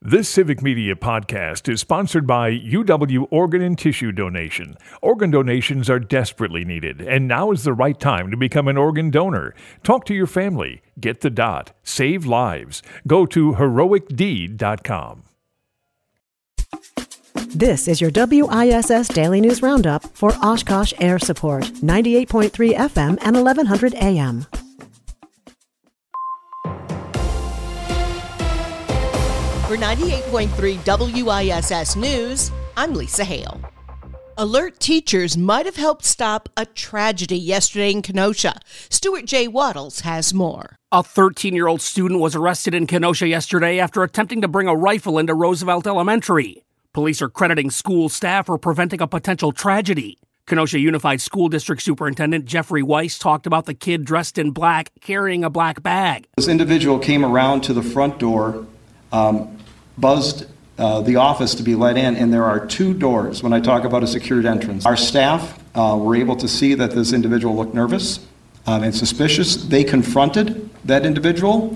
This Civic Media podcast is sponsored by UW Organ and Tissue Donation. Organ donations are desperately needed, and now is the right time to become an organ donor. Talk to your family. Get the dot. Save lives. Go to heroicdeed.com. This is your WISS Daily News Roundup for Oshkosh Air Support, 98.3 FM and 1100 AM. For 98.3 WISS News, I'm Lisa Hale. Alert teachers might have helped stop a tragedy yesterday in Kenosha. Stuart J. Waddles has more. A 13-year-old student was arrested in Kenosha yesterday after attempting to bring a rifle into Roosevelt Elementary. Police are crediting school staff for preventing a potential tragedy. Kenosha Unified School District Superintendent Jeffrey Weiss talked about the kid dressed in black carrying a black bag. This individual came around to the front door, buzzed the office to be let in, and there are two doors when I talk about a secured entrance. Our staff were able to see that this individual looked nervous and suspicious. They confronted that individual.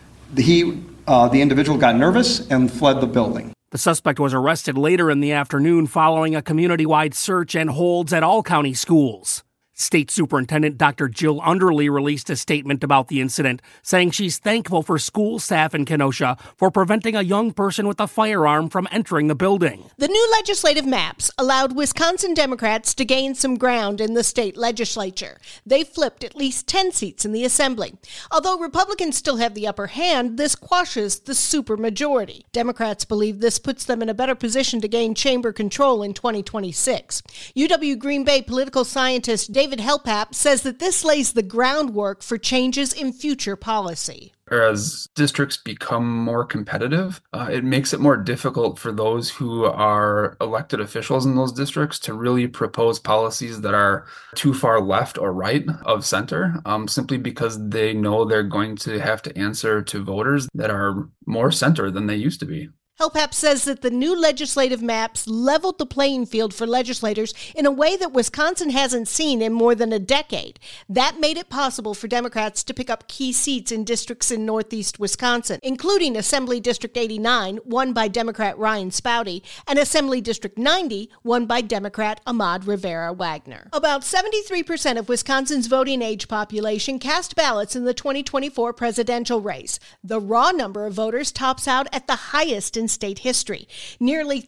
The individual got nervous and fled the building. The suspect was arrested later in the afternoon following a community-wide search and holds at all county schools. State Superintendent Dr. Jill Underly released a statement about the incident, saying she's thankful for school staff in Kenosha for preventing a young person with a firearm from entering the building. The new legislative maps allowed Wisconsin Democrats to gain some ground in the state legislature. They flipped at least 10 seats in the assembly. Although Republicans still have the upper hand, this quashes the supermajority. Democrats believe this puts them in a better position to gain chamber control in 2026. UW Green Bay political scientist David Helpap says that this lays the groundwork for changes in future policy. As districts become more competitive, it makes it more difficult for those who are elected officials in those districts to really propose policies that are too far left or right of center, simply because they know they're going to have to answer to voters that are more center than they used to be. Helpap says that the new legislative maps leveled the playing field for legislators in a way that Wisconsin hasn't seen in more than a decade. That made it possible for Democrats to pick up key seats in districts in northeast Wisconsin, including Assembly District 89, won by Democrat Ryan Spouty, and Assembly District 90, won by Democrat Ahmad Rivera Wagner. About 73% of Wisconsin's voting age population cast ballots in the 2024 presidential race. The raw number of voters tops out at the highest in state history. Nearly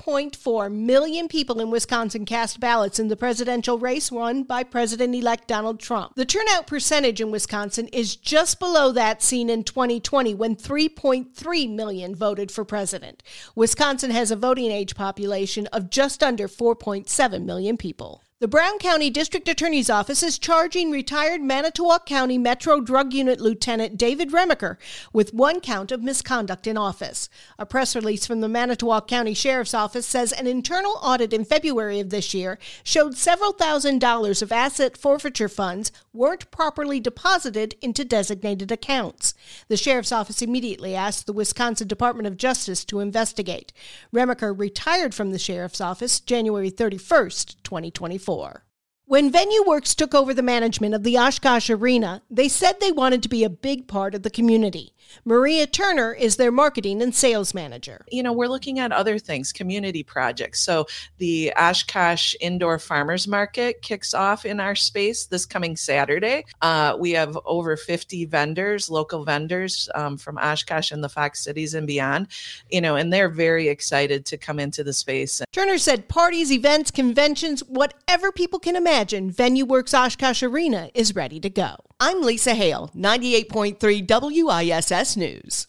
3.4 million people in Wisconsin cast ballots in the presidential race won by President-elect Donald Trump. The turnout percentage in Wisconsin is just below that seen in 2020 when 3.3 million voted for president. Wisconsin has a voting age population of just under 4.7 million people. The Brown County District Attorney's Office is charging retired Manitowoc County Metro Drug Unit Lieutenant David Remaker with one count of misconduct in office. A press release from the Manitowoc County Sheriff's Office says an internal audit in February of this year showed several $1,000s of asset forfeiture funds weren't properly deposited into designated accounts. The Sheriff's Office immediately asked the Wisconsin Department of Justice to investigate. Remaker retired from the Sheriff's Office January 31st, 2024. When VenueWorks took over the management of the Oshkosh Arena, they said they wanted to be a big part of the community. Maria Turner is their marketing and sales manager. We're looking at other things, community projects. So the Oshkosh Indoor Farmers Market kicks off in our space this coming Saturday. We have over 50 vendors, local vendors from Oshkosh and the Fox Cities and beyond, and they're very excited to come into the space. Turner said parties, events, conventions, whatever people can imagine, VenueWorks Oshkosh Arena is ready to go. I'm Lisa Hale, 98.3 WISS News.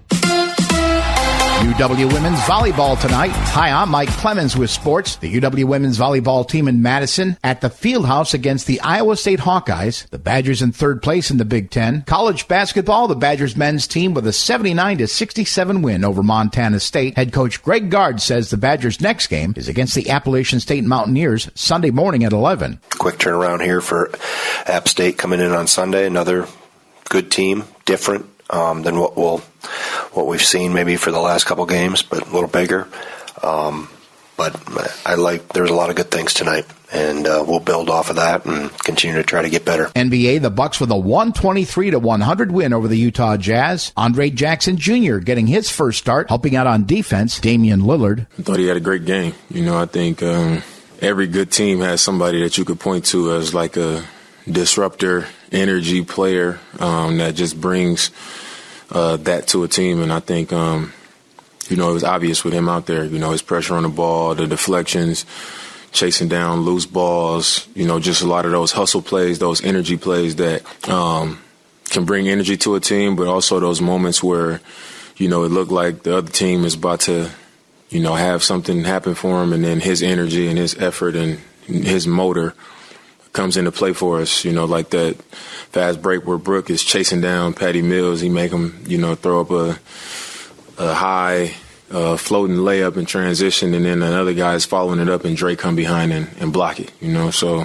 UW Women's Volleyball tonight. Hi, I'm Mike Clemens with sports. The UW Women's Volleyball team in Madison at the Fieldhouse against the Iowa State Hawkeyes. The Badgers in third place in the Big Ten. College basketball, the Badgers men's team with a 79-67 win over Montana State. Head coach Greg Gard says the Badgers' next game is against the Appalachian State Mountaineers Sunday morning at 11. Quick turnaround here for App State coming in on Sunday. Another good team, different than what we've seen maybe for the last couple games, but a little bigger. But there's a lot of good things tonight, and we'll build off of that and continue to try to get better. NBA, the Bucks with a 123-100 win over the Utah Jazz. Andre Jackson Jr. getting his first start, helping out on defense. Damian Lillard. I thought he had a great game. I think every good team has somebody that you could point to as like a disruptor, energy player that just brings that to a team. And I think, it was obvious with him out there, his pressure on the ball, the deflections, chasing down loose balls, just a lot of those hustle plays, those energy plays that can bring energy to a team, but also those moments where, it looked like the other team is about to, have something happen for him, and then his energy and his effort and his motor comes into play for us, like that fast break where Brooke is chasing down Patty Mills. He make him, throw up a high floating layup in transition, and then another guy is following it up, and Drake come behind and block it, So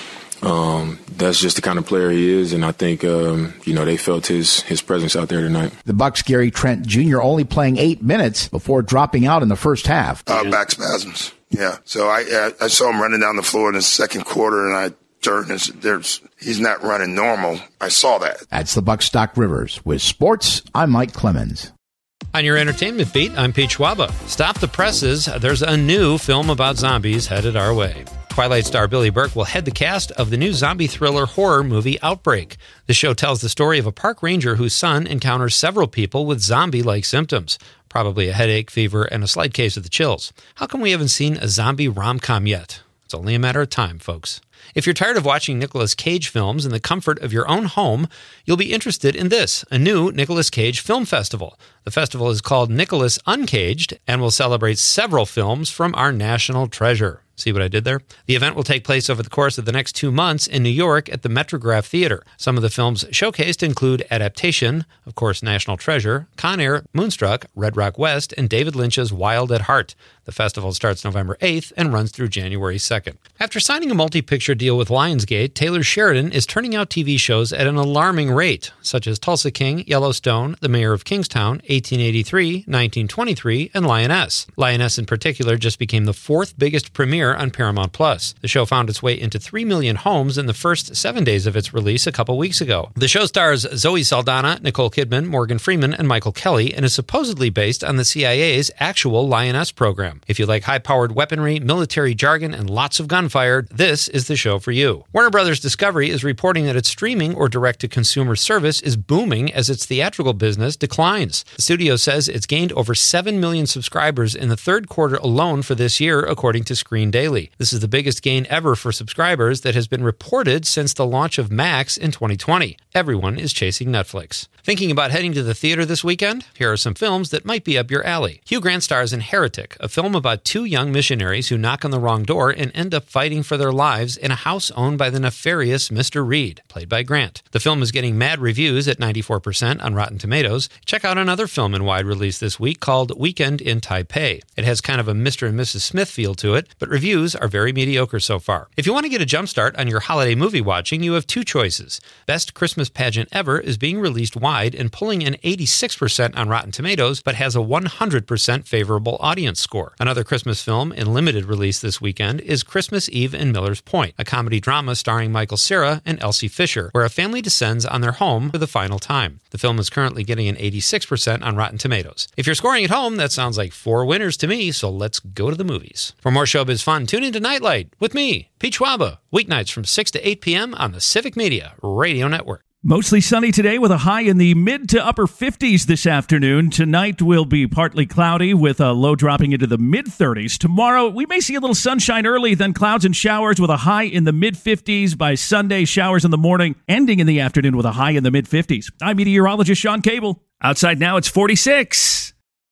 that's just the kind of player he is, and I think, they felt his presence out there tonight. The Bucks' Gary Trent Jr. only playing 8 minutes before dropping out in the first half. Back spasms, yeah. So I saw him running down the floor in the second quarter, and I turned and said, he's not running normal. I saw that. That's the Bucks' Doc Rivers. With sports, I'm Mike Clemens. On your entertainment beat, I'm Pete Schwaba. Stop the presses. There's a new film about zombies headed our way. Twilight star Billy Burke will head the cast of the new zombie thriller horror movie Outbreak. The show tells the story of a park ranger whose son encounters several people with zombie-like symptoms, probably a headache, fever, and a slight case of the chills. How come we haven't seen a zombie rom-com yet? It's only a matter of time, folks. If you're tired of watching Nicolas Cage films in the comfort of your own home, you'll be interested in this, a new Nicolas Cage film festival. The festival is called Nicolas Uncaged and will celebrate several films from our national treasure. See what I did there? The event will take place over the course of the next 2 months in New York at the Metrograph Theater. Some of the films showcased include Adaptation, of course, National Treasure, Con Air, Moonstruck, Red Rock West, and David Lynch's Wild at Heart. The festival starts November 8th and runs through January 2nd. After signing a multi-picture deal with Lionsgate, Taylor Sheridan is turning out TV shows at an alarming rate, such as Tulsa King, Yellowstone, The Mayor of Kingstown, 1883, 1923, and Lioness. Lioness in particular just became the 4th biggest premiere on Paramount+. The show found its way into 3 million homes in the first 7 days of its release a couple weeks ago. The show stars Zoe Saldana, Nicole Kidman, Morgan Freeman, and Michael Kelly, and is supposedly based on the CIA's actual Lioness program. If you like high-powered weaponry, military jargon, and lots of gunfire, this is the show for you. Warner Brothers Discovery is reporting that its streaming or direct-to-consumer service is booming as its theatrical business declines. The studio says it's gained over 7 million subscribers in the third quarter alone for this year, according to Screen Daily. This is the biggest gain ever for subscribers that has been reported since the launch of Max in 2020. Everyone is chasing Netflix. Thinking about heading to the theater this weekend? Here are some films that might be up your alley. Hugh Grant stars in Heretic, a film about 2 young missionaries who knock on the wrong door and end up fighting for their lives in a house owned by the nefarious Mr. Reed, played by Grant. The film is getting mad reviews at 94% on Rotten Tomatoes. Check out another film in wide release this week called Weekend in Taipei. It has kind of a Mr. and Mrs. Smith feel to it, but reviews are very mediocre so far. If you want to get a jumpstart on your holiday movie watching, you have 2 choices. Best Christmas Pageant Ever is being released wide and pulling in 86% on Rotten Tomatoes, but has a 100% favorable audience score. Another Christmas film in limited release this weekend is Christmas Eve in Miller's Point, a comedy drama starring Michael Cera and Elsie Fisher, where a family descends on their home for the final time. The film is currently getting an 86% on Rotten Tomatoes. If you're scoring at home, that sounds like 4 winners to me, so let's go to the movies. For more showbiz fun, tune into Nightlight with me, Pete Schwaba, weeknights from 6 to 8 p.m. on the Civic Media Radio Network. Mostly sunny today with a high in the mid to upper 50s this afternoon. Tonight will be partly cloudy with a low dropping into the mid-30s. Tomorrow, we may see a little sunshine early, then clouds and showers with a high in the mid-50s. By Sunday, showers in the morning, ending in the afternoon with a high in the mid-50s. I'm meteorologist Sean Cable. Outside now, it's 46.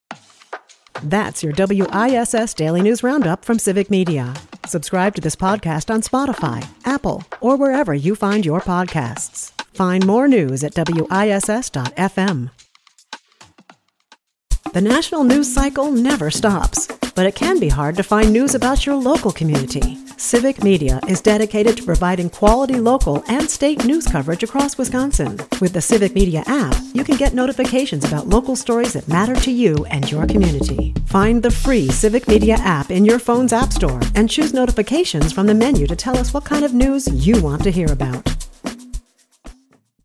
That's your WISS Daily News Roundup from Civic Media. Subscribe to this podcast on Spotify, Apple, or wherever you find your podcasts. Find more news at WISS.FM. The national news cycle never stops, but it can be hard to find news about your local community. Civic Media is dedicated to providing quality local and state news coverage across Wisconsin. With the Civic Media app, you can get notifications about local stories that matter to you and your community. Find the free Civic Media app in your phone's app store and choose notifications from the menu to tell us what kind of news you want to hear about.